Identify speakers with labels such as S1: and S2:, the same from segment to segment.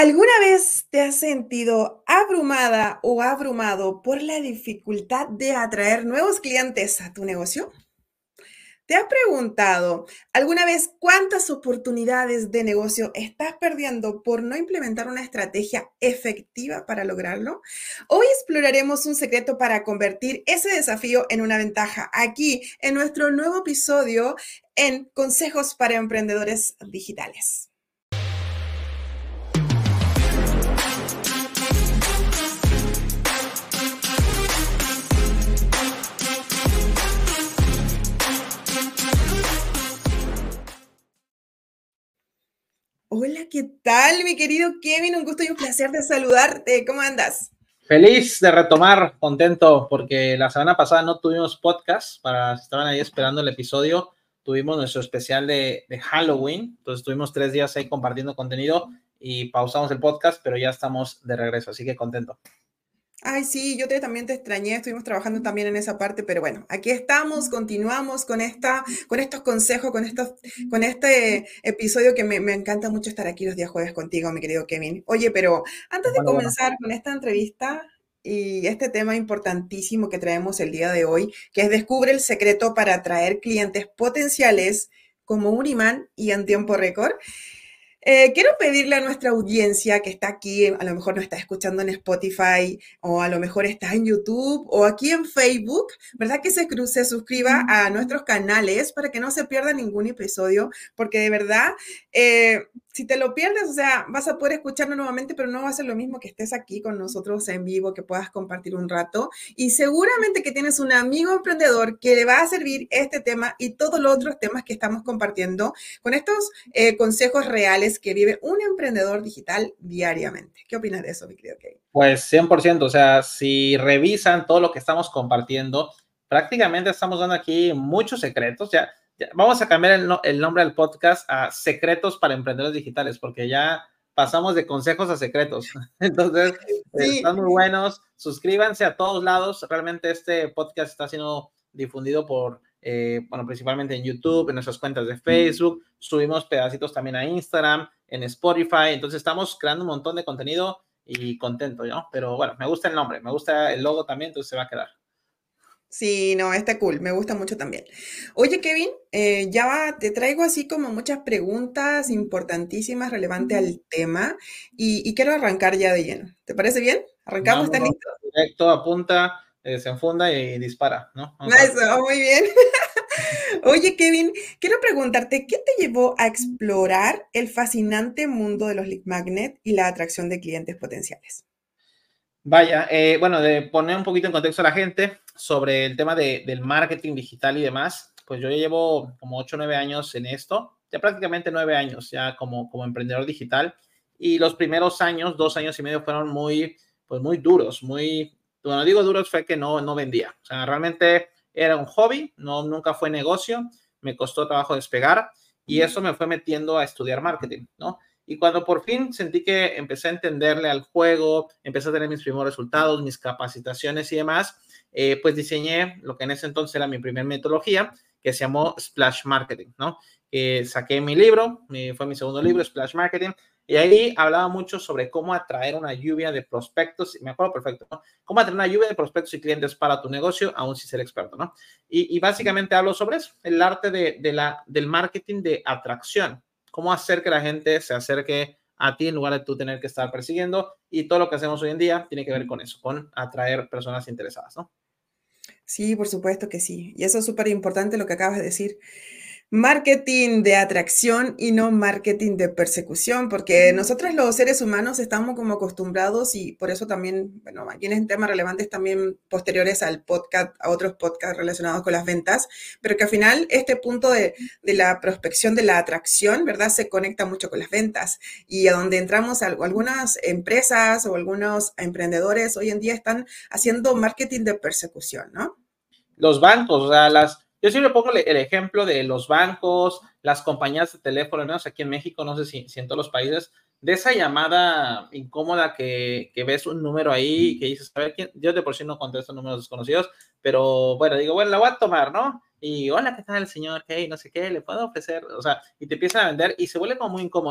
S1: ¿Alguna vez te has sentido abrumada o abrumado por la dificultad de atraer nuevos clientes a tu negocio? ¿Te has preguntado alguna vez cuántas oportunidades de negocio estás perdiendo por no implementar una estrategia efectiva para lograrlo? Hoy exploraremos un secreto para convertir ese desafío en una ventaja aquí en nuestro nuevo episodio en Consejos para Emprendedores Digitales. Hola, ¿qué tal, mi querido Kevin? Un gusto y un placer de saludarte. ¿Cómo andas?
S2: Feliz de retomar, contento, porque la semana pasada no tuvimos podcast, para si estaban ahí esperando el episodio, tuvimos nuestro especial de Halloween, entonces tuvimos 3 días ahí compartiendo contenido y pausamos el podcast, pero ya estamos de regreso, así que contento.
S1: Ay, sí, también te extrañé, estuvimos trabajando también en esa parte, pero bueno, aquí estamos, continuamos con estos consejos, con este episodio que me encanta mucho estar aquí los días jueves contigo, mi querido Kevin. Oye, pero antes de
S2: Bueno.
S1: comenzar con esta entrevista y este tema importantísimo que traemos el día de hoy, que es descubre el secreto para atraer clientes potenciales como un imán y en tiempo récord. Quiero pedirle a nuestra audiencia que está aquí, a lo mejor nos está escuchando en Spotify o a lo mejor está en YouTube o aquí en Facebook, ¿verdad? Que se suscriba a nuestros canales para que no se pierda ningún episodio, porque de verdad, si te lo pierdes, o sea, vas a poder escucharlo nuevamente, pero no va a ser lo mismo que estés aquí con nosotros en vivo, que puedas compartir un rato. Y seguramente que tienes un amigo emprendedor que le va a servir este tema y todos los otros temas que estamos compartiendo con estos consejos reales que vive un emprendedor digital diariamente. ¿Qué opinas de eso, mi querido Kevin?
S2: Pues 100%, o sea, si revisan todo lo que estamos compartiendo, prácticamente estamos dando aquí muchos secretos. Ya vamos a cambiar el nombre del podcast a Secretos para Emprendedores Digitales, porque ya pasamos de consejos a secretos. Entonces,
S1: Sí.
S2: están muy buenos. Suscríbanse a todos lados. Realmente este podcast está siendo difundido por, bueno, principalmente en YouTube, en nuestras cuentas de Facebook. Subimos pedacitos también a Instagram, en Spotify. Entonces, estamos creando un montón de contenido y contento, ¿no? Pero bueno, me gusta el nombre, me gusta el logo también, entonces se va a quedar.
S1: Sí, no, está cool, me gusta mucho también. Oye, Kevin, te traigo así como muchas preguntas importantísimas relevantes al tema y quiero arrancar ya de lleno. ¿Te parece bien? ¿Arrancamos? ¿Estás
S2: Vámonos
S1: listo?
S2: directo, apunta, se enfunda y dispara, ¿no? Vamos a ver.
S1: Eso, muy bien. Oye, Kevin, quiero preguntarte, ¿qué te llevó a explorar el fascinante mundo de los lead magnet y la atracción de clientes potenciales?
S2: Vaya, bueno, de poner un poquito en contexto a la gente sobre el tema del marketing digital y demás, pues yo ya llevo como 8 o 9 años en esto, ya prácticamente 9 años ya como emprendedor digital, y los primeros años, 2 años y medio fueron pues muy duros, cuando digo duros fue que no vendía, o sea, realmente era un hobby, nunca fue negocio, me costó trabajo despegar, y eso me fue metiendo a estudiar marketing, ¿no? Y cuando por fin sentí que empecé a entenderle al juego, empecé a tener mis primeros resultados, mis capacitaciones y demás, pues diseñé lo que en ese entonces era mi primer metodología, que se llamó Splash Marketing, ¿no? Saqué mi libro, fue mi segundo libro, Splash Marketing, y ahí hablaba mucho sobre cómo atraer una lluvia de prospectos, me acuerdo perfecto, ¿no? Cómo atraer una lluvia de prospectos y clientes para tu negocio, aún sin ser experto, ¿no? Y básicamente hablo sobre eso, el arte del marketing de atracción, cómo hacer que la gente se acerque a ti en lugar de tú tener que estar persiguiendo, y todo lo que hacemos hoy en día tiene que ver con eso, con atraer personas interesadas, ¿no?
S1: Sí, por supuesto que sí. Y eso es súper importante lo que acabas de decir. Marketing de atracción y no marketing de persecución, porque nosotros los seres humanos estamos como acostumbrados y por eso también, bueno, vienen temas relevantes también posteriores al podcast, a otros podcasts relacionados con las ventas, pero que al final este punto de la prospección, de la atracción, ¿verdad? Se conecta mucho con las ventas y a donde entramos, algunas empresas o algunos emprendedores hoy en día están haciendo marketing de persecución, ¿no?
S2: Los bancos, o sea, yo siempre pongo el ejemplo de los bancos, las compañías de teléfono, ¿no? Aquí en México, no sé si en todos los países, de esa llamada incómoda que ves un número ahí, que dices, a ver, ¿quién? Yo de por sí no contesto números desconocidos, pero bueno, digo, bueno, la voy a tomar, ¿no? Y hola, ¿qué tal, señor? ¿Qué? No sé qué, ¿le puedo ofrecer? O sea, y te empiezan a vender y se vuelve como muy incómodo.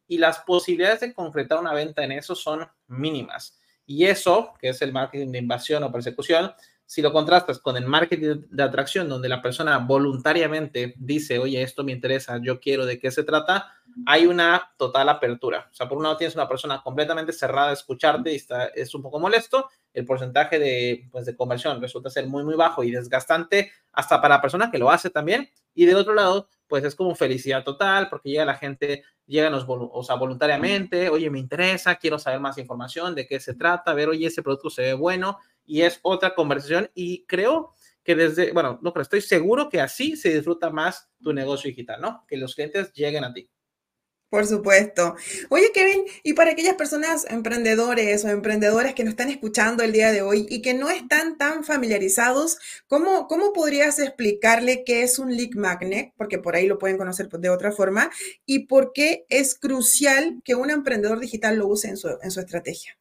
S2: y las posibilidades de concretar una venta en eso son mínimas. Y eso, que es el marketing de invasión o persecución, si lo contrastas con el marketing de atracción, donde la persona voluntariamente dice, oye, esto me interesa, yo quiero, ¿de qué se trata? Hay una total apertura. O sea, por un lado tienes una persona completamente cerrada a escucharte y es un poco molesto. El porcentaje de conversión resulta ser muy, muy bajo y desgastante hasta para la persona que lo hace también. Y del otro lado, pues es como felicidad total porque llega la gente, voluntariamente, oye, me interesa, quiero saber más información, de qué se trata, a ver, oye, ese producto se ve bueno, y es otra conversación y creo que estoy seguro que así se disfruta más tu negocio digital, ¿no? Que los clientes lleguen a ti.
S1: Por supuesto. Oye, Kevin, y para aquellas personas emprendedores o emprendedoras que nos están escuchando el día de hoy y que no están tan familiarizados, ¿cómo podrías explicarle qué es un lead magnet? Porque por ahí lo pueden conocer de otra forma. ¿Y por qué es crucial que un emprendedor digital lo use en su estrategia?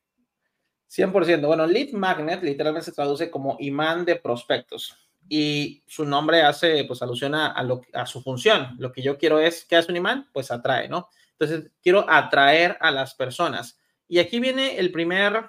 S2: 100%. Bueno, lead magnet literalmente se traduce como imán de prospectos y su nombre hace pues alusión a su función. Lo que yo quiero es, ¿qué hace un imán? Pues atrae, ¿no? Entonces, quiero atraer a las personas. Y aquí viene el primer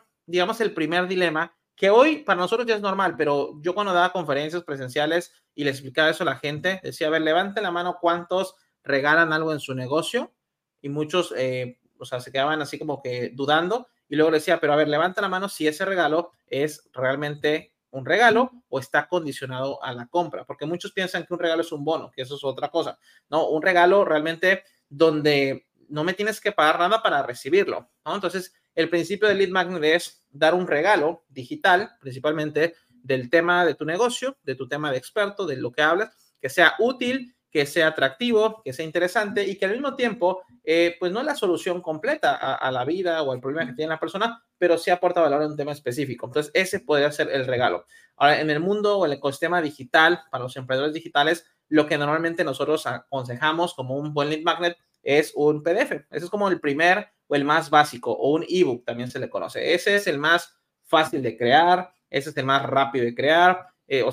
S2: dilema, que hoy para nosotros ya es normal, pero yo cuando daba conferencias presenciales y le explicaba eso a la gente, decía, a ver, levante la mano cuántos regalan algo en su negocio, y muchos, se quedaban así como que dudando, y luego le decía, pero a ver, levanta la mano si ese regalo es realmente un regalo o está condicionado a la compra, porque muchos piensan que un regalo es un bono, que eso es otra cosa. No, un regalo realmente donde no me tienes que pagar nada para recibirlo, ¿no? Entonces, el principio del lead magnet es dar un regalo digital, principalmente del tema de tu negocio, de tu tema de experto, de lo que hablas, que sea útil, que sea atractivo, que sea interesante y que al mismo tiempo, pues no es la solución completa a la vida o al problema que tiene la persona, pero sí aporta valor en un tema específico. Entonces, ese podría ser el regalo. Ahora, en el mundo o el ecosistema digital, para los emprendedores digitales, lo que normalmente nosotros aconsejamos como un buen lead magnet es un PDF. Ese es como el primer o el más básico, o un ebook también se le conoce. Ese es el más fácil de crear, ese es el más rápido de crear,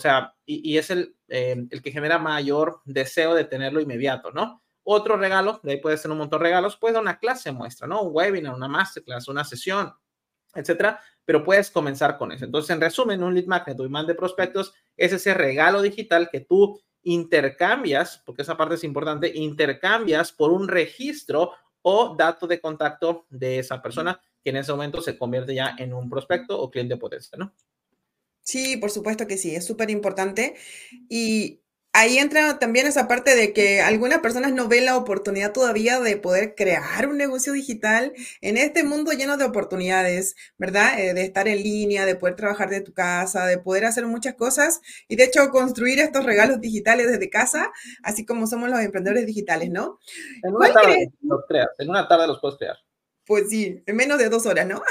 S2: y es el que genera mayor deseo de tenerlo inmediato, ¿no? Otro regalo, de ahí puede ser un montón de regalos, puede dar una clase muestra, ¿no? Un webinar, una masterclass, una sesión, etcétera, pero puedes comenzar con eso. Entonces, en resumen, un lead magnet o imán de prospectos es ese regalo digital que tú intercambias, porque esa parte es importante, intercambias por un registro o dato de contacto de esa persona que en ese momento se convierte ya en un prospecto o cliente potencial, ¿no?
S1: Sí, por supuesto que sí, es súper importante. Y ahí entra también esa parte de que algunas personas no ven la oportunidad todavía de poder crear un negocio digital en este mundo lleno de oportunidades, ¿verdad? De estar en línea, de poder trabajar de tu casa, de poder hacer muchas cosas y de hecho construir estos regalos digitales desde casa, así como somos los emprendedores digitales, ¿no?
S2: En una
S1: ¿Cuál
S2: tarde
S1: crees tú?
S2: los creas, en una tarde los puedes crear.
S1: Pues sí, en menos de 2 horas, ¿no?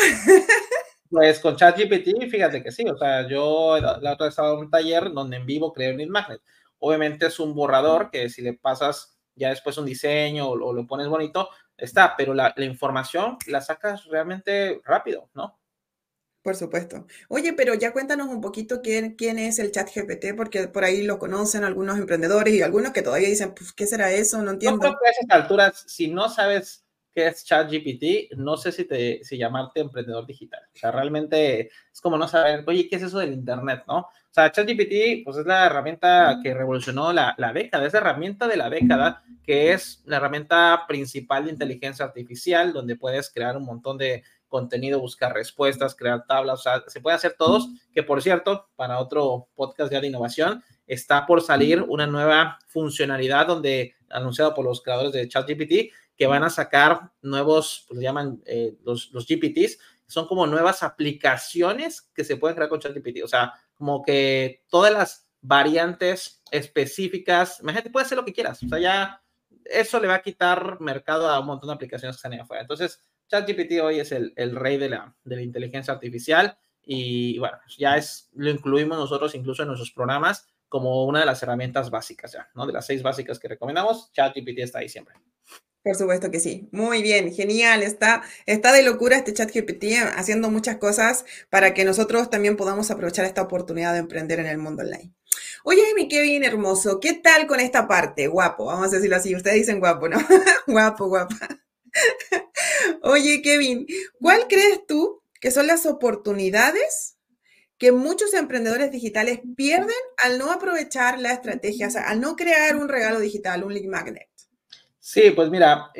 S2: Pues con ChatGPT, fíjate que sí, o sea, yo la otra vez estaba en un taller donde en vivo creé un lead magnet. Obviamente es un borrador que si le pasas ya después un diseño o lo pones bonito, está, pero la información la sacas realmente rápido, ¿no?
S1: Por supuesto. Oye, pero ya cuéntanos un poquito quién es el ChatGPT, porque por ahí lo conocen algunos emprendedores y algunos que todavía dicen, pues, ¿qué será eso? No
S2: Yo creo
S1: entiendo.
S2: que a esas alturas, si no sabes qué es ChatGPT, no sé si llamarte emprendedor digital. O sea, realmente es como no saber, oye, ¿qué es eso del Internet, no? O sea, ChatGPT, pues es la herramienta que revolucionó la década, es la herramienta de la década, que es la herramienta principal de inteligencia artificial, donde puedes crear un montón de contenido, buscar respuestas, crear tablas, o sea, se puede hacer todos, que por cierto, para otro podcast ya de innovación, está por salir una nueva funcionalidad donde, anunciado por los creadores de ChatGPT, que van a sacar nuevos, pues llaman los GPTs, son como nuevas aplicaciones que se pueden crear con ChatGPT, o sea, como que todas las variantes específicas, imagínate, puedes hacer lo que quieras, o sea, ya eso le va a quitar mercado a un montón de aplicaciones que están ahí afuera. Entonces, ChatGPT hoy es el rey de la inteligencia artificial y bueno, lo incluimos nosotros incluso en nuestros programas como una de las herramientas básicas ya, ¿no? De las 6 básicas que recomendamos, ChatGPT está ahí siempre.
S1: Por supuesto que sí. Muy bien, genial. Está de locura este ChatGPT haciendo muchas cosas para que nosotros también podamos aprovechar esta oportunidad de emprender en el mundo online. Oye, mi Kevin hermoso, ¿qué tal con esta parte? Guapo, vamos a decirlo así. Ustedes dicen guapo, ¿no? Guapo, guapa. Oye, Kevin, ¿cuál crees tú que son las oportunidades que muchos emprendedores digitales pierden al no aprovechar la estrategia, o sea, al no crear un regalo digital, un lead magnet?
S2: Sí, pues mira,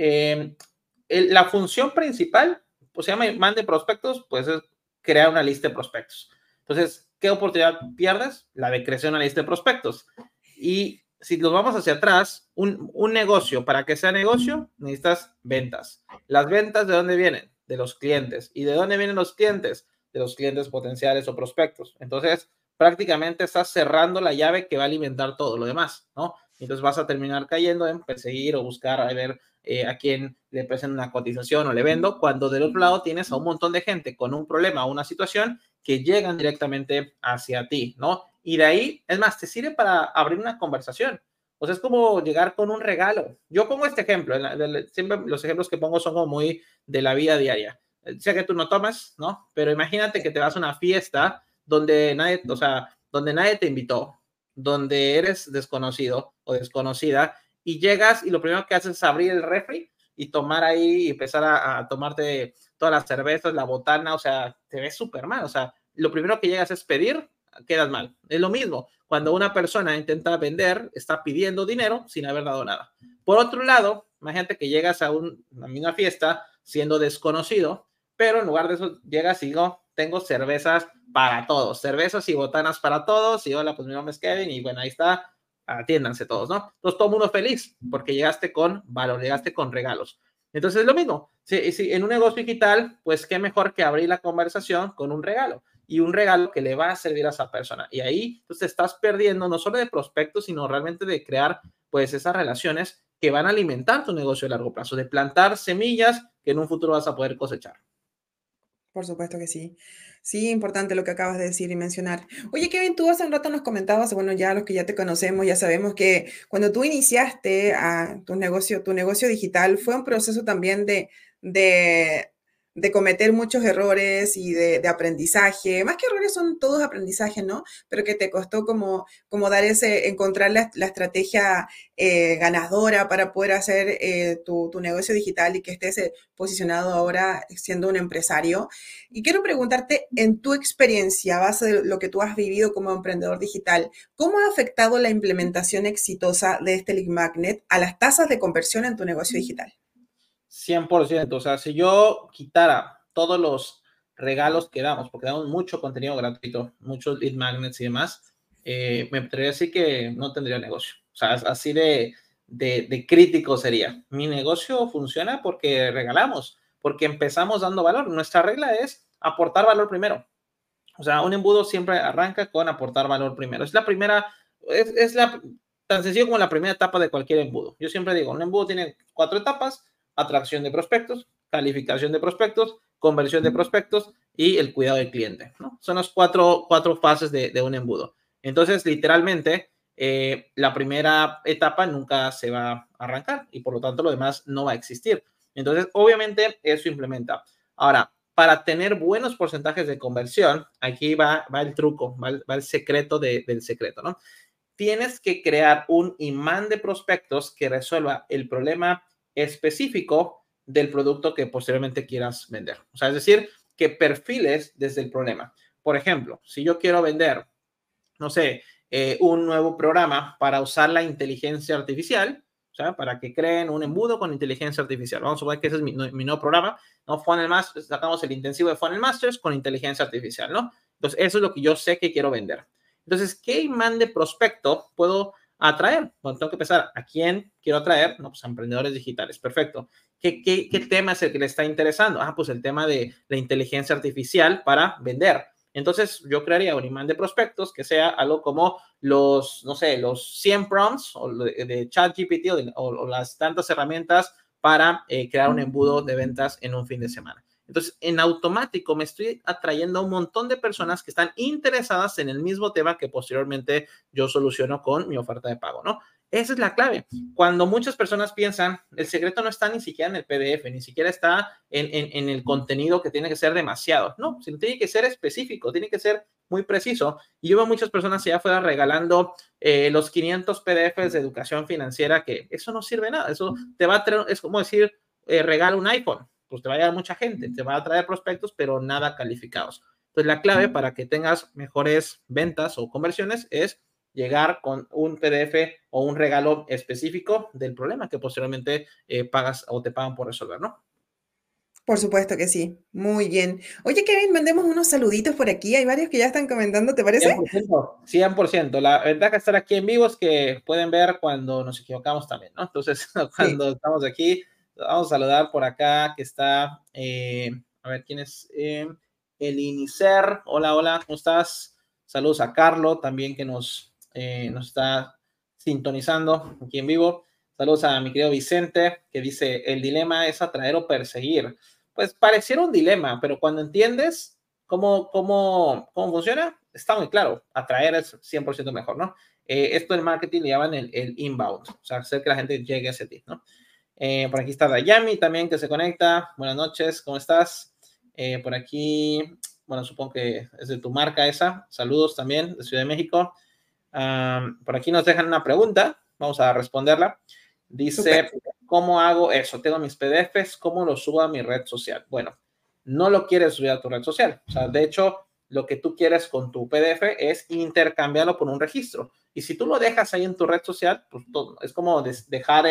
S2: la función principal, pues se llama imán de prospectos, pues es crear una lista de prospectos. Entonces, ¿qué oportunidad pierdes? La de crecer una lista de prospectos. Y si nos vamos hacia atrás, un negocio, para que sea negocio, necesitas ventas. ¿Las ventas de dónde vienen? De los clientes. ¿Y de dónde vienen los clientes? De los clientes potenciales o prospectos. Entonces, prácticamente estás cerrando la llave que va a alimentar todo lo demás, ¿no? Entonces vas a terminar cayendo en perseguir o buscar a ver a quién le presento una cotización o le vendo, cuando del otro lado tienes a un montón de gente con un problema o una situación que llegan directamente hacia ti, ¿no? Y de ahí, es más, te sirve para abrir una conversación. O sea, es como llegar con un regalo. Yo pongo este ejemplo, siempre los ejemplos que pongo son como muy de la vida diaria. Sé que tú no tomas, ¿no? Pero imagínate que te vas a una fiesta donde nadie, o sea, donde nadie te invitó, donde eres desconocido o desconocida y llegas y lo primero que haces es abrir el refri y tomar ahí y empezar a tomarte todas las cervezas, la botana, o sea, te ves súper mal, o sea, lo primero que llegas es pedir, quedas mal. Es lo mismo, cuando una persona intenta vender, está pidiendo dinero sin haber dado nada. Por otro lado, imagínate que llegas a una fiesta siendo desconocido, pero en lugar de eso llegas y digo, tengo cervezas para todos, cervezas y botanas para todos, y hola, pues mi nombre es Kevin, y bueno, ahí está, atiéndanse todos, ¿no? Entonces todo el mundo feliz, porque llegaste con valor, llegaste con regalos. Entonces es lo mismo, si en un negocio digital, pues qué mejor que abrir la conversación con un regalo, y un regalo que le va a servir a esa persona. Y ahí pues, te estás perdiendo no solo de prospectos, sino realmente de crear pues esas relaciones que van a alimentar tu negocio a largo plazo, de plantar semillas que en un futuro vas a poder cosechar.
S1: Por supuesto que sí. Sí, importante lo que acabas de decir y mencionar. Oye, Kevin, tú hace un rato nos comentabas, bueno, ya los que ya te conocemos, ya sabemos que cuando tú iniciaste tu negocio digital, fue un proceso también de, de cometer muchos errores y de aprendizaje. Más que errores son todos aprendizajes, ¿no? Pero que te costó como dar encontrar la estrategia ganadora para poder hacer tu negocio digital y que estés posicionado ahora siendo un empresario. Y quiero preguntarte, en tu experiencia, a base de lo que tú has vivido como emprendedor digital, ¿cómo ha afectado la implementación exitosa de este lead magnet a las tasas de conversión en tu negocio digital?
S2: 100%, o sea, si yo quitara todos los regalos que damos, porque damos mucho contenido gratuito, muchos lead magnets y demás, me atrevería a decir que no tendría negocio. O sea, así de crítico sería. Mi negocio funciona porque regalamos, porque empezamos dando valor. Nuestra regla es aportar valor primero. O sea, un embudo siempre arranca con aportar valor primero. Es la primera, es la, tan sencillo como la primera etapa de cualquier embudo. Yo siempre digo, un embudo tiene 4 etapas: atracción de prospectos, calificación de prospectos, conversión de prospectos y el cuidado del cliente, ¿no? Son las cuatro fases de un embudo. Entonces, literalmente, la primera etapa nunca se va a arrancar y por lo tanto lo demás no va a existir. Entonces, obviamente, eso implementa. Ahora, para tener buenos porcentajes de conversión, aquí va el truco, va el secreto del secreto, ¿no? Tienes que crear un imán de prospectos que resuelva el problema específico del producto que posteriormente quieras vender. O sea, es decir, que perfiles desde el problema. Por ejemplo, si yo quiero vender, no sé, un nuevo programa para usar la inteligencia artificial, o sea, para que creen un embudo con inteligencia artificial. Vamos a suponer que ese es mi nuevo programa, ¿no? Funnel Masters, sacamos el intensivo de Funnel Masters con inteligencia artificial, ¿no? Entonces, eso es lo que yo sé que quiero vender. Entonces, ¿qué imán de prospecto puedo atraer? Bueno, tengo que pensar, ¿a quién quiero atraer? No, pues a emprendedores digitales, perfecto. ¿Qué tema es el que le está interesando? Pues el tema de la inteligencia artificial para vender. Entonces, yo crearía un imán de prospectos que sea algo como no sé, los 100 prompts o de ChatGPT o las tantas herramientas para crear un embudo de ventas en un fin de semana. Entonces, en automático me estoy atrayendo a un montón de personas que están interesadas en el mismo tema que posteriormente yo soluciono con mi oferta de pago, ¿no? Esa es la clave. Cuando muchas personas piensan, el secreto no está ni siquiera en el PDF, ni siquiera está en el contenido que tiene que ser demasiado. No, sino tiene que ser específico, tiene que ser muy preciso. Y yo veo muchas personas allá afuera regalando los 500 PDFs de educación financiera, que eso no sirve nada. Eso te va a traer, es como decir, regala un iPhone, pues te va a llegar mucha gente, te va a traer prospectos, pero nada calificados. Entonces, la clave para que tengas mejores ventas o conversiones es llegar con un PDF o un regalo específico del problema que posteriormente pagas o te pagan por resolver, ¿no?
S1: Por supuesto que sí. Muy bien. Oye, Kevin, mandemos unos saluditos por aquí. Hay varios que ya están comentando, ¿te parece?
S2: 100%, 100%. La ventaja de estar aquí en vivo es que pueden ver cuando nos equivocamos también, ¿no? Entonces,
S1: Sí.
S2: cuando estamos aquí, vamos a saludar por acá que está, a ver, ¿quién es? El Inicer. Hola, hola, ¿cómo estás? Saludos a Carlo también que nos está sintonizando aquí en vivo. Saludos a mi querido Vicente que dice, el dilema es atraer o perseguir. Pues pareciera un dilema, pero cuando entiendes cómo funciona, está muy claro. Atraer es 100% mejor, ¿no? Esto en marketing le llaman el inbound, o sea, hacer que la gente llegue hacia ti, ¿no? Por aquí está Dayami también que se conecta. Buenas noches, ¿cómo estás? Por aquí, bueno, supongo que es de tu marca esa. Saludos también de Ciudad de México. Por aquí nos dejan una pregunta, vamos a responderla.
S1: Súper.
S2: Dice, ¿cómo hago eso? Tengo mis PDFs, ¿cómo los subo a mi red social? Bueno, no lo quieres subir a tu red social. O sea, de hecho, lo que tú quieres con tu PDF es intercambiarlo por un registro. Y si tú lo dejas ahí en tu red social, pues todo, es como dejar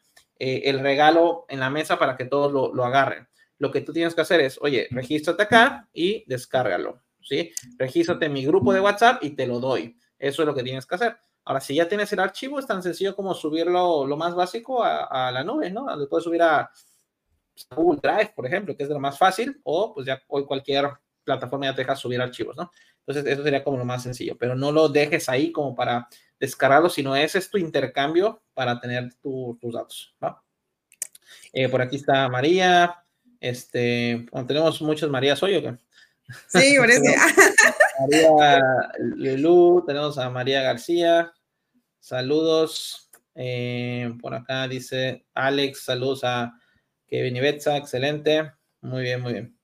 S2: el regalo en la mesa para que todos lo agarren. Lo que tú tienes que hacer es, oye, regístrate acá y descárgalo, ¿sí? Regístrate en mi grupo de WhatsApp y te lo doy. Eso es lo que tienes que hacer. Ahora, si ya tienes el archivo, es tan sencillo como subirlo lo más básico a la nube, ¿no? Lo puedes subir a Google Drive, por ejemplo, que es de lo más fácil, o pues ya hoy cualquier plataforma ya te deja subir archivos, ¿no? Entonces, eso sería como lo más sencillo, pero no lo dejes ahí como para descargarlo, sino ese es tu intercambio para tener tus datos, ¿no? Por aquí está María, bueno, tenemos muchas Marías hoy, ¿o qué?
S1: Sí, parece.
S2: María Lelú, tenemos a María García, saludos. Por acá dice Alex, saludos a Kevin y Betsa, excelente. Muy bien, muy bien.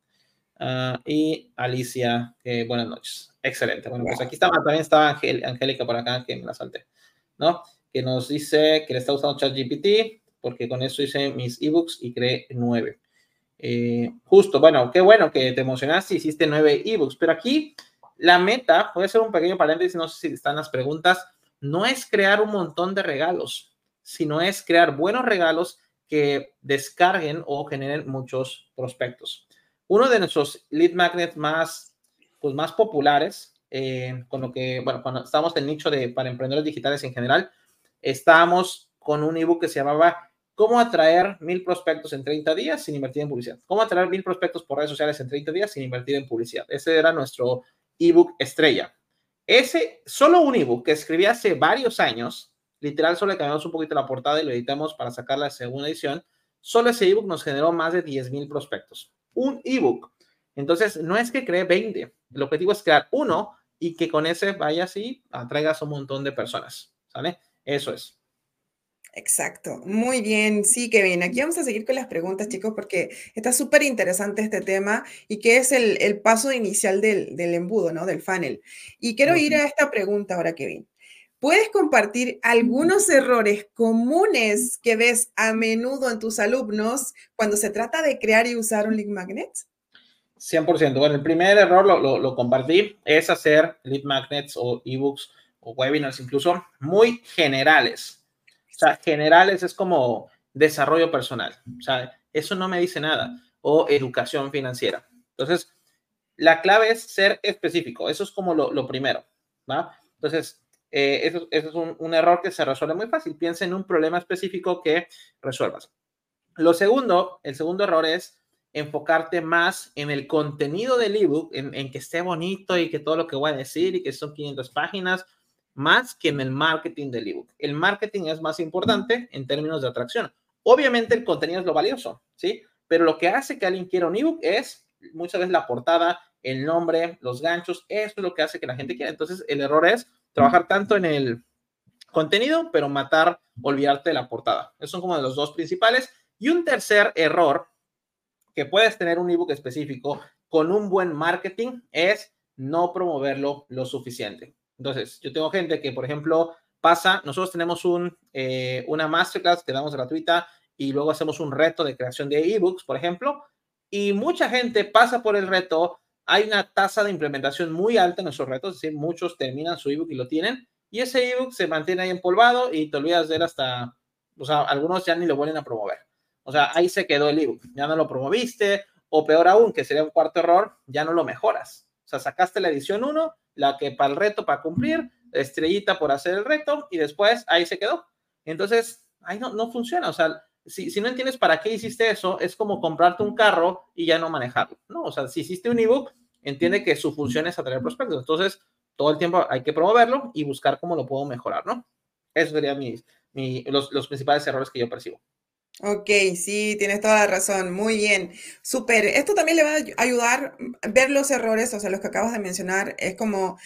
S2: Y Alicia, buenas noches. Excelente. Bueno, pues aquí también estaba Angélica por acá, que me la salté, ¿no? Que nos dice que le está usando ChatGPT, porque con eso hice mis ebooks y creé 9. Justo, bueno, qué bueno que te emocionaste y hiciste 9 ebooks, pero aquí la meta, puede ser un pequeño paréntesis, no sé si están las preguntas, no es crear un montón de regalos, sino es crear buenos regalos que descarguen o generen muchos prospectos. Uno de nuestros lead magnets más populares, con lo que, bueno, cuando estábamos en el nicho para emprendedores digitales en general, estábamos con un ebook que se llamaba ¿Cómo atraer 1000 prospectos en 30 días sin invertir en publicidad? ¿Cómo atraer 1000 prospectos por redes sociales en 30 días sin invertir en publicidad? Ese era nuestro ebook estrella. Ese, solo un ebook que escribí hace varios años, literal solo le cambiamos un poquito la portada y lo editamos para sacar la segunda edición, solo ese ebook nos generó más de 10,000 prospectos. Un ebook. Entonces, no es que cree 20. El objetivo es crear uno y que con ese vayas y atraigas un montón de personas. ¿Sale? Eso es.
S1: Exacto, muy bien. Sí, Kevin, aquí vamos a seguir con las preguntas, chicos, porque está súper interesante este tema y que es el paso inicial del embudo, ¿no? Del funnel. Y quiero ir a esta pregunta ahora, Kevin. ¿Puedes compartir algunos errores comunes que ves a menudo en tus alumnos cuando se trata de crear y usar un lead magnet?
S2: 100%. Bueno, el primer error lo compartí, es hacer lead magnets o ebooks o webinars incluso muy generales. O sea, generales es como desarrollo personal. O sea, eso no me dice nada. O educación financiera. Entonces, la clave es ser específico. Eso es como lo primero, ¿va? Entonces, eso es un error que se resuelve muy fácil. Piensa en un problema específico que resuelvas. El segundo error es enfocarte más en el contenido del ebook, en que esté bonito y que todo lo que voy a decir y que son 500 páginas, más que en el marketing del ebook. El marketing es más importante en términos de atracción. Obviamente el contenido es lo valioso, ¿sí? Pero lo que hace que alguien quiera un ebook es muchas veces la portada, el nombre, los ganchos, eso es lo que hace que la gente quiera. Entonces el error es trabajar tanto en el contenido, pero olvidarte de la portada. Esos son como de los dos principales. Y un tercer error, que puedes tener un ebook específico con un buen marketing, es no promoverlo lo suficiente. Entonces, yo tengo gente que, por ejemplo, nosotros tenemos una masterclass que damos gratuita y luego hacemos un reto de creación de ebooks, por ejemplo, y mucha gente pasa por el reto. Hay una tasa de implementación muy alta en esos retos, es decir, muchos terminan su ebook y lo tienen, y ese ebook se mantiene ahí empolvado y te olvidas de él hasta, o sea, algunos ya ni lo vuelven a promover. O sea, ahí se quedó el ebook, ya no lo promoviste, o peor aún, que sería un cuarto error, ya no lo mejoras. O sea, sacaste la edición 1, la que para el reto, para cumplir, estrellita por hacer el reto, y después ahí se quedó. Entonces, ahí no funciona. O sea, si no entiendes para qué hiciste eso, es como comprarte un carro y ya no manejarlo, ¿no? O sea, si hiciste un ebook, entiende que su función es atraer prospectos. Entonces, todo el tiempo hay que promoverlo y buscar cómo lo puedo mejorar, ¿no? Eso serían los principales errores que yo percibo.
S1: Ok, sí, tienes toda la razón. Muy bien. Súper. Esto también le va a ayudar a ver los errores, o sea, los que acabas de mencionar. Es como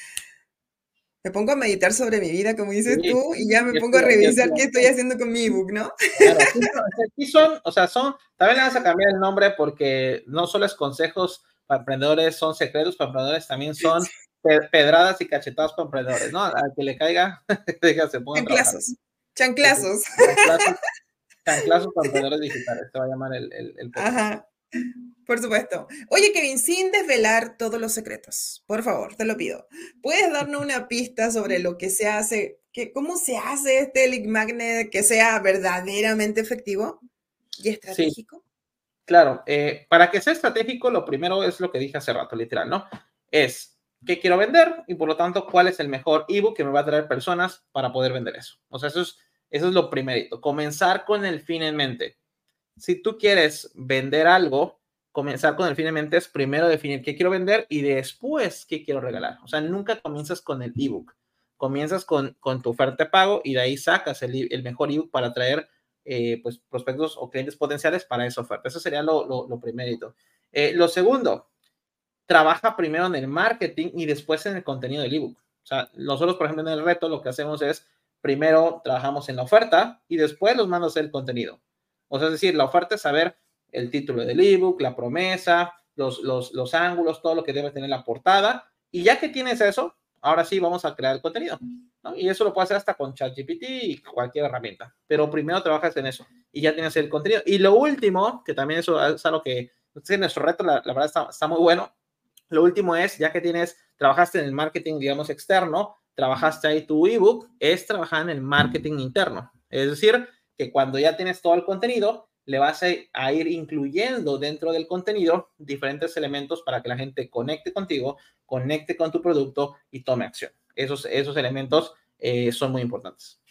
S1: me pongo a meditar sobre mi vida, como dices
S2: Sí,
S1: tú, y ya me pongo a
S2: y así
S1: revisar
S2: va.
S1: qué estoy haciendo con mi ebook, ¿no?
S2: Claro, aquí son, o sea, también le vas a cambiar el nombre porque no solo es consejos para emprendedores, son secretos para emprendedores, también son pedradas y cachetadas para emprendedores, ¿no? Al que le caiga, se ponga a trabajar.
S1: Chanclazos.
S2: Entonces,
S1: Chanclazos.
S2: chanclazos, chanclazos para emprendedores digitales, se va a llamar el podcast.
S1: Ajá. Por supuesto. Oye, Kevin, sin desvelar todos los secretos, por favor, te lo pido. ¿Puedes darnos una pista sobre lo que se hace, cómo se hace este lead magnet que sea verdaderamente efectivo y
S2: Sí,
S1: estratégico?
S2: claro. Para que sea estratégico, lo primero es lo que dije hace rato, literal, ¿no? Es qué quiero vender y por lo tanto, cuál es el mejor ebook que me va a traer personas para poder vender eso. O sea, eso es lo primerito. Comenzar con el fin en mente. Si tú quieres vender algo, comenzar con el fin en mente es primero definir qué quiero vender y después qué quiero regalar. O sea, nunca comienzas con el ebook. Comienzas con tu oferta de pago y de ahí sacas el mejor ebook para traer pues, prospectos o clientes potenciales para esa oferta. Eso sería lo primerito. Lo segundo, trabaja primero en el marketing y después en el contenido del ebook. O sea, nosotros, por ejemplo, en el reto lo que hacemos es primero trabajamos en la oferta y después los mando a hacer el contenido. O sea, es decir, la oferta es saber el título del ebook, la promesa, los ángulos, todo lo que debe tener la portada. Y ya que tienes eso, ahora sí vamos a crear el contenido, ¿no? Y eso lo puedes hacer hasta con ChatGPT y cualquier herramienta. Pero primero trabajas en eso y ya tienes el contenido. Y lo último, que también eso es algo que nuestro reto, la verdad, está muy bueno. Lo último es, ya que trabajaste en el marketing, digamos, externo, trabajaste ahí tu ebook, es trabajar en el marketing interno. Es decir, que cuando ya tienes todo el contenido, le vas a ir incluyendo dentro del contenido diferentes elementos para que la gente conecte contigo, conecte con tu producto y tome acción. Esos elementos son muy importantes.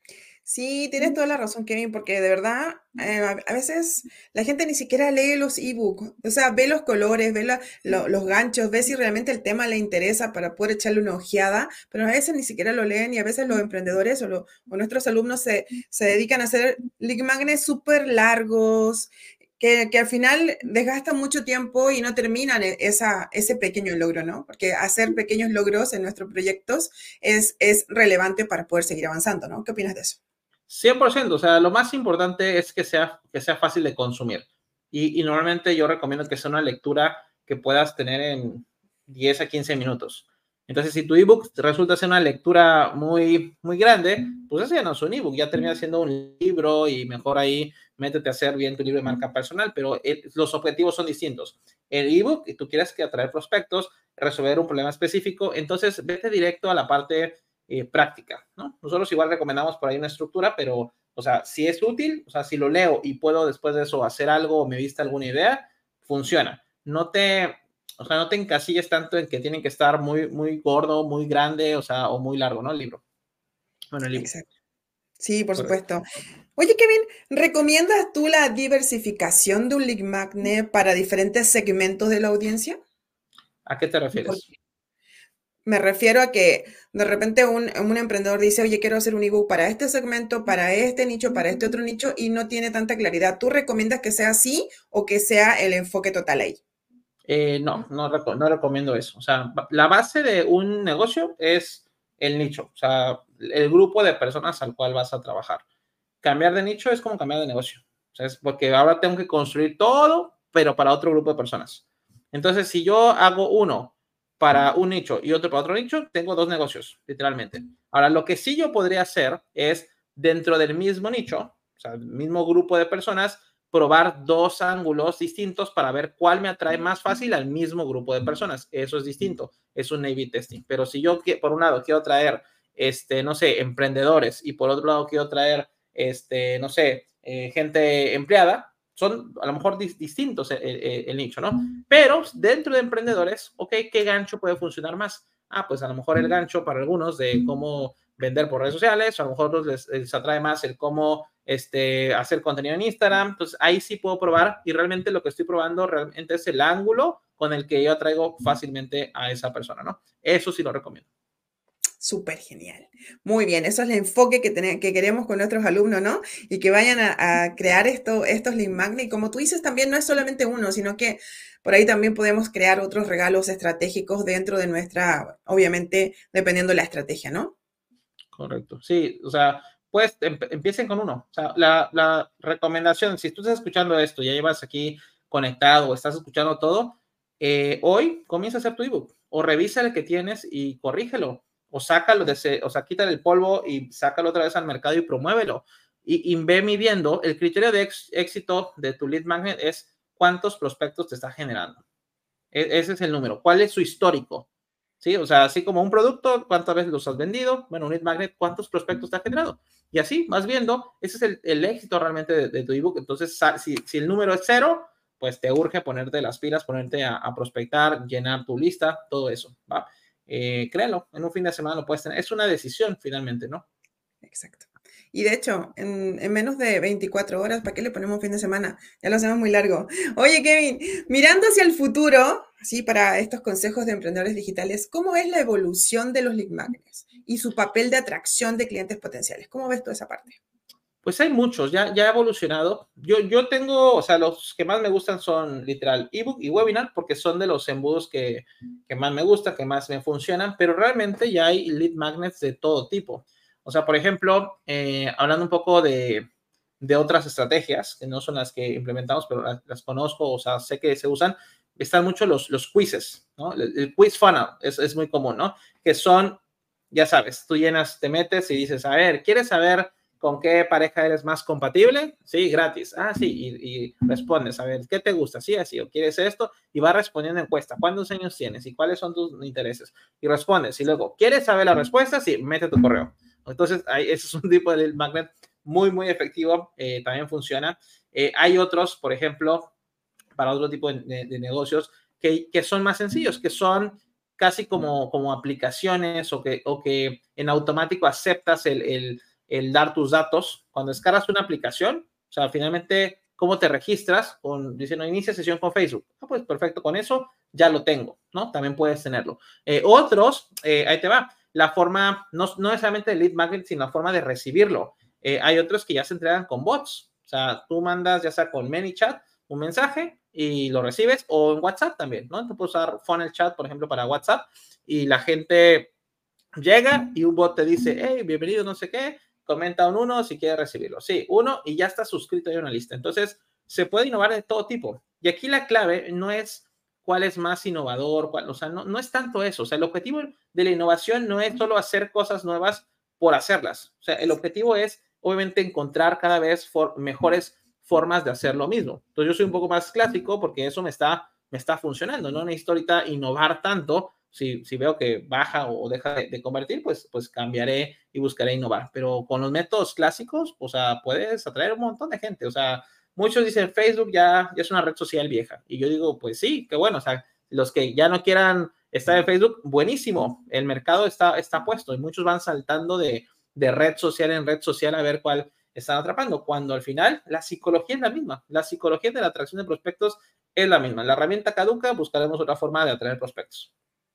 S1: Sí, tienes toda la razón, Kevin, porque de verdad a veces la gente ni siquiera lee los ebooks, o sea, ve los colores, ve los ganchos, ve si realmente el tema le interesa para poder echarle una ojeada, pero a veces ni siquiera lo leen y a veces los emprendedores o nuestros alumnos se dedican a hacer lead magnets súper largos, que al final desgastan mucho tiempo y no terminan ese pequeño logro, ¿no? Porque hacer pequeños logros en nuestros proyectos es relevante para poder seguir avanzando, ¿no? ¿Qué opinas de eso?
S2: 100%, o sea, lo más importante es que sea fácil de consumir. Y normalmente yo recomiendo que sea una lectura que puedas tener en 10 a 15 minutos. Entonces, si tu ebook resulta ser una lectura muy, muy grande, pues ese ya no es un ebook, ya termina siendo un libro y mejor ahí métete a hacer bien tu libro de marca personal, pero los objetivos son distintos. El ebook, tú quieres que atraer prospectos, resolver un problema específico, entonces vete directo a la parte práctica, ¿no? Nosotros igual recomendamos por ahí una estructura, pero, o sea, si es útil, o sea, si lo leo y puedo después de eso hacer algo o me viste alguna idea, funciona. No te encasilles tanto en que tienen que estar muy, muy gordo, muy grande, o sea, o muy largo, ¿no? El libro. Bueno, el libro.
S1: Exacto. Sí, por
S2: Correcto.
S1: supuesto. Oye, Kevin, ¿recomiendas tú la diversificación de un lead magnet para diferentes segmentos de la audiencia?
S2: ¿A qué te
S1: ¿Y por
S2: refieres?
S1: qué? Me refiero a que de repente un emprendedor dice, oye, quiero hacer un ebook para este segmento, para este nicho, para este otro nicho, y no tiene tanta claridad. ¿Tú recomiendas que sea así o que sea el enfoque total ahí?
S2: No recomiendo eso. O sea, la base de un negocio es el nicho, o sea, el grupo de personas al cual vas a trabajar. Cambiar de nicho es como cambiar de negocio. O sea, es porque ahora tengo que construir todo, pero para otro grupo de personas. Entonces, si yo hago uno para un nicho y otro para otro nicho, tengo dos negocios, literalmente. Ahora, lo que sí yo podría hacer es, dentro del mismo nicho, o sea, el mismo grupo de personas, probar dos ángulos distintos para ver cuál me atrae más fácil al mismo grupo de personas. Eso es distinto, es un A/B testing. Pero si yo, por un lado, quiero traer, no sé, emprendedores y por otro lado quiero traer, no sé, gente empleada, son a lo mejor distintos el nicho, ¿no? Pero dentro de emprendedores, ok, ¿qué gancho puede funcionar más? Ah, pues a lo mejor el gancho para algunos de cómo vender por redes sociales, o a lo mejor les atrae más el cómo hacer contenido en Instagram. Entonces ahí sí puedo probar y realmente lo que estoy probando realmente es el ángulo con el que yo atraigo fácilmente a esa persona, ¿no? Eso sí lo recomiendo.
S1: Súper genial. Muy bien, eso es el enfoque que queremos con nuestros alumnos, ¿no? Y que vayan a crear estos lead magnet. Y como tú dices, también no es solamente uno, sino que por ahí también podemos crear otros regalos estratégicos dentro de nuestra, obviamente, dependiendo de la estrategia, ¿no?
S2: Correcto. Sí, o sea, pues empiecen con uno. O sea, la recomendación, si tú estás escuchando esto, ya llevas aquí conectado o estás escuchando todo, hoy comienza a hacer tu ebook o revisa el que tienes y corrígelo o sácalo o sea, quítale el polvo y sácalo otra vez al mercado y promuévelo. Y ve midiendo, el criterio de éxito de tu lead magnet es cuántos prospectos te está generando. Ese es el número. ¿Cuál es su histórico? ¿Sí? O sea, así como un producto, ¿cuántas veces los has vendido? Bueno, un lead magnet, ¿cuántos prospectos te ha generado? Y así vas viendo, ese es el éxito realmente de tu ebook. Entonces, si el número es 0, pues te urge ponerte las pilas, ponerte a prospectar, llenar tu lista, todo eso, ¿va? Créalo, en un fin de semana lo puedes tener. Es una decisión finalmente, ¿no?
S1: Exacto. Y de hecho, en menos de 24 horas, ¿para qué le ponemos fin de semana? Ya lo hacemos muy largo. Oye, Kevin, mirando hacia el futuro, así para estos consejos de emprendedores digitales, ¿cómo es la evolución de los lead magnets y su papel de atracción de clientes potenciales? ¿Cómo ves tú esa parte?
S2: Pues hay muchos, ya ha evolucionado. Yo tengo, o sea, los que más me gustan son literal ebook y webinar, porque son de los embudos que más me gustan, que más me funcionan, pero realmente ya hay lead magnets de todo tipo. O sea, por ejemplo, hablando un poco de otras estrategias, que no son las que implementamos, pero las conozco, o sea, sé que se usan, están mucho los quizzes, ¿no? El quiz funnel es muy común, ¿no? Que son, ya sabes, tú llenas, te metes y dices, a ver, ¿quieres saber con qué pareja eres más compatible? Sí, gratis. Ah, sí, y respondes, a ver, ¿qué te gusta? Sí, así, o quieres esto, y vas respondiendo encuesta. ¿Cuántos años tienes? ¿Y cuáles son tus intereses? Y respondes, y luego, ¿quieres saber la respuesta? Sí, mete tu correo. Entonces, ese es un tipo de magnet muy, muy efectivo, también funciona. Hay otros, por ejemplo, para otro tipo de negocios que son más sencillos, que son casi como aplicaciones o que en automático aceptas el dar tus datos. Cuando descargas una aplicación, o sea, finalmente, ¿cómo te registras? Diciendo, inicia sesión con Facebook. Ah, pues perfecto, con eso ya lo tengo, ¿no? También puedes tenerlo. Otros, ahí te va, la forma, no necesariamente de lead magnet, sino la forma de recibirlo. Hay otros que ya se entregan con bots. O sea, tú mandas ya sea con ManyChat un mensaje y lo recibes o en WhatsApp también, ¿no? Tú puedes usar Funnel Chat, por ejemplo, para WhatsApp y la gente llega y un bot te dice, hey, bienvenido, no sé qué, comenta un 1 si quiere recibirlo. Sí, 1 y ya está suscrito a una lista. Entonces, se puede innovar de todo tipo. Y aquí la clave no es cuál es más innovador, o sea, no es tanto eso. O sea, el objetivo de la innovación no es solo hacer cosas nuevas por hacerlas. O sea, el objetivo es, obviamente, encontrar cada vez mejores formas de hacer lo mismo. Entonces, yo soy un poco más clásico porque eso me está funcionando. No necesito ahorita innovar tanto. Si veo que baja o deja de convertir, pues cambiaré y buscaré innovar. Pero con los métodos clásicos, o sea, puedes atraer un montón de gente. O sea, muchos dicen Facebook ya es una red social vieja. Y yo digo, pues sí, qué bueno. O sea, los que ya no quieran estar en Facebook, buenísimo. El mercado está puesto y muchos van saltando de red social en red social a ver cuál están atrapando. Cuando al final la psicología es la misma. La psicología de la atracción de prospectos es la misma. La herramienta caduca, buscaremos otra forma de atraer prospectos.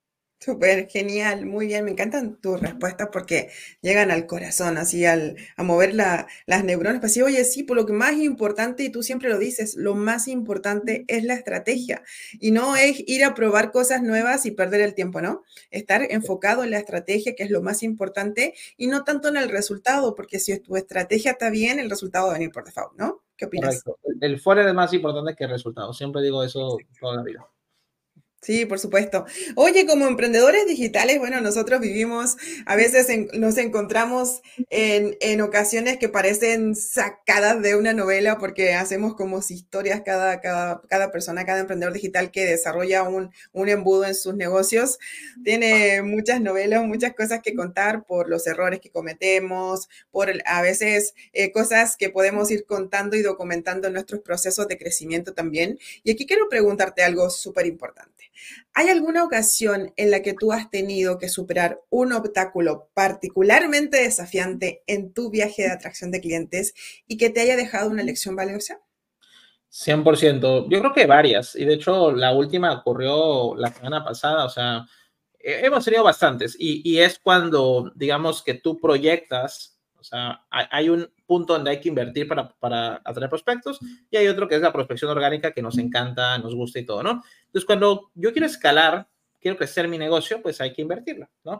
S1: Súper genial, muy bien, me encantan tus respuestas porque llegan al corazón, así a mover las neuronas. Pues sí, oye, sí, por lo que más importante, y tú siempre lo dices, lo más importante es la estrategia y no es ir a probar cosas nuevas y perder el tiempo, ¿no? Estar enfocado en la estrategia, que es lo más importante, y no tanto en el resultado, porque si tu estrategia está bien, el resultado va a venir por default, ¿no? ¿Qué opinas?
S2: Correcto. El funnel es más importante que el resultado. Siempre digo eso toda la vida.
S1: Sí, por supuesto. Oye, como emprendedores digitales, bueno, nosotros vivimos, a veces nos encontramos en ocasiones que parecen sacadas de una novela porque hacemos como si historias cada persona, cada emprendedor digital que desarrolla un embudo en sus negocios. Tiene muchas novelas, muchas cosas que contar por los errores que cometemos, por a veces cosas que podemos ir contando y documentando en nuestros procesos de crecimiento también. Y aquí quiero preguntarte algo súper importante. ¿Hay alguna ocasión en la que tú has tenido que superar un obstáculo particularmente desafiante en tu viaje de atracción de clientes y que te haya dejado una lección valiosa?
S2: 100%. Yo creo que varias. Y de hecho, la última ocurrió la semana pasada. O sea, hemos tenido bastantes. Y es cuando, digamos, que tú proyectas. O sea, hay un punto donde hay que invertir para atraer prospectos y hay otro que es la prospección orgánica que nos encanta, nos gusta y todo, ¿no? Entonces, cuando yo quiero escalar, quiero crecer mi negocio, pues hay que invertirlo, ¿no?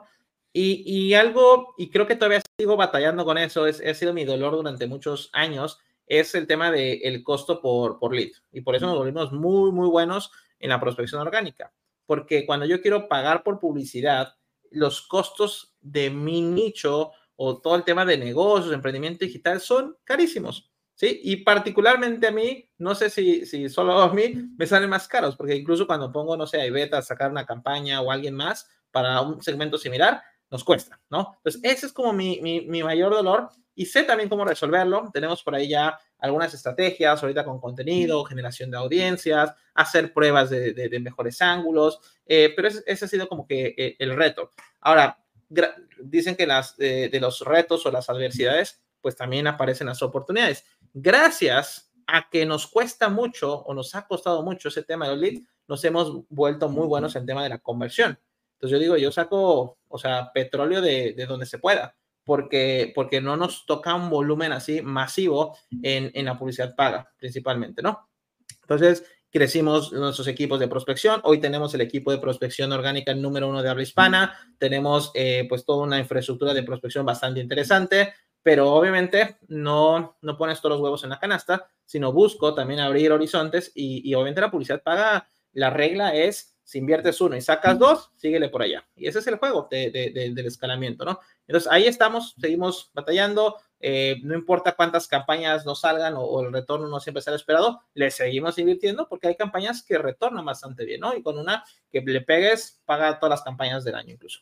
S2: Y creo que todavía sigo batallando con eso, ha sido mi dolor durante muchos años, es el tema del costo por lead. Y por eso nos volvimos muy, muy buenos en la prospección orgánica. Porque cuando yo quiero pagar por publicidad, los costos de mi nicho o todo el tema de negocios, emprendimiento digital son carísimos. ¿Sí? Y particularmente a mí, no sé si solo a mí, me salen más caros, porque incluso cuando pongo, no sé, a Iveta a sacar una campaña o alguien más para un segmento similar, nos cuesta, ¿no? Entonces, ese es como mi mayor dolor y sé también cómo resolverlo. Tenemos por ahí ya algunas estrategias, ahorita con contenido, generación de audiencias, hacer pruebas de mejores ángulos, pero ese ha sido como que el reto. Ahora, dicen que de los retos o las adversidades, pues también aparecen las oportunidades. Gracias a que nos cuesta mucho o nos ha costado mucho ese tema de los leads, nos hemos vuelto muy buenos en el tema de la conversión. Entonces yo digo, yo saco, o sea, petróleo de donde se pueda, porque no nos toca un volumen así masivo en la publicidad paga, principalmente, ¿no? Entonces, crecimos nuestros equipos de prospección. Hoy tenemos el equipo de prospección orgánica número 1 de habla hispana. Tenemos pues toda una infraestructura de prospección bastante interesante, pero obviamente no pones todos los huevos en la canasta, sino busco también abrir horizontes y obviamente la publicidad paga, la regla es si inviertes uno y sacas dos, síguele por allá. Y ese es el juego del escalamiento, ¿no? Entonces ahí estamos, seguimos batallando. No importa cuántas campañas nos salgan o el retorno no siempre será esperado, le seguimos invirtiendo porque hay campañas que retornan bastante bien, ¿no? Y con una que le pegues, paga todas las campañas del año incluso.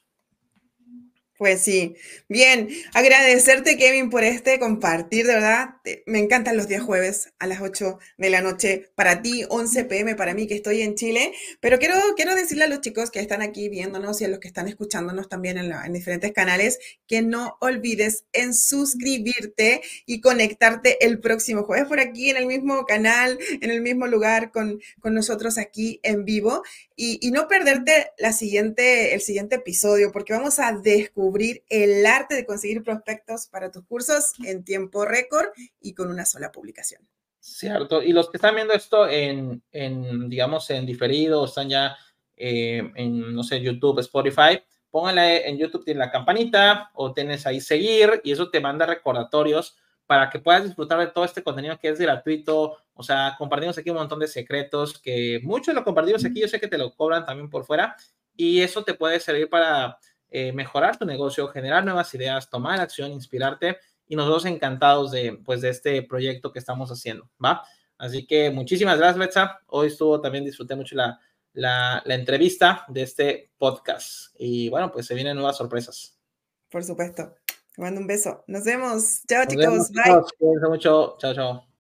S1: Pues sí. Bien, agradecerte, Kevin, por este compartir, de verdad. Me encantan los días jueves a las 8 de la noche. Para ti, 11 p.m. para mí, que estoy en Chile. Pero quiero decirle a los chicos que están aquí viéndonos y a los que están escuchándonos también en diferentes canales, que no olvides en suscribirte y conectarte el próximo jueves por aquí en el mismo canal, en el mismo lugar con nosotros aquí en vivo. Y no perderte el siguiente episodio, porque vamos a descubrir el arte de conseguir prospectos para tus cursos en tiempo récord y con una sola publicación.
S2: Cierto. Y los que están viendo esto digamos, en diferido, están ya en, no sé, YouTube, Spotify, pónganle en YouTube, tiene la campanita o tienes ahí seguir y eso te manda recordatorios para que puedas disfrutar de todo este contenido que es gratuito. O sea, compartimos aquí un montón de secretos que muchos lo compartimos aquí. Yo sé que te lo cobran también por fuera y eso te puede servir para mejorar tu negocio, generar nuevas ideas, tomar acción, inspirarte y nosotros encantados pues, de este proyecto que estamos haciendo, ¿va? Así que muchísimas gracias, Betsa. Hoy también disfruté mucho la entrevista de este podcast. Y bueno, pues se vienen nuevas sorpresas.
S1: Por supuesto. Te mando un beso. Nos vemos. Chao,
S2: Nos vemos,
S1: chicos. Bye.
S2: chicos. Cuídense mucho. Chao, chao.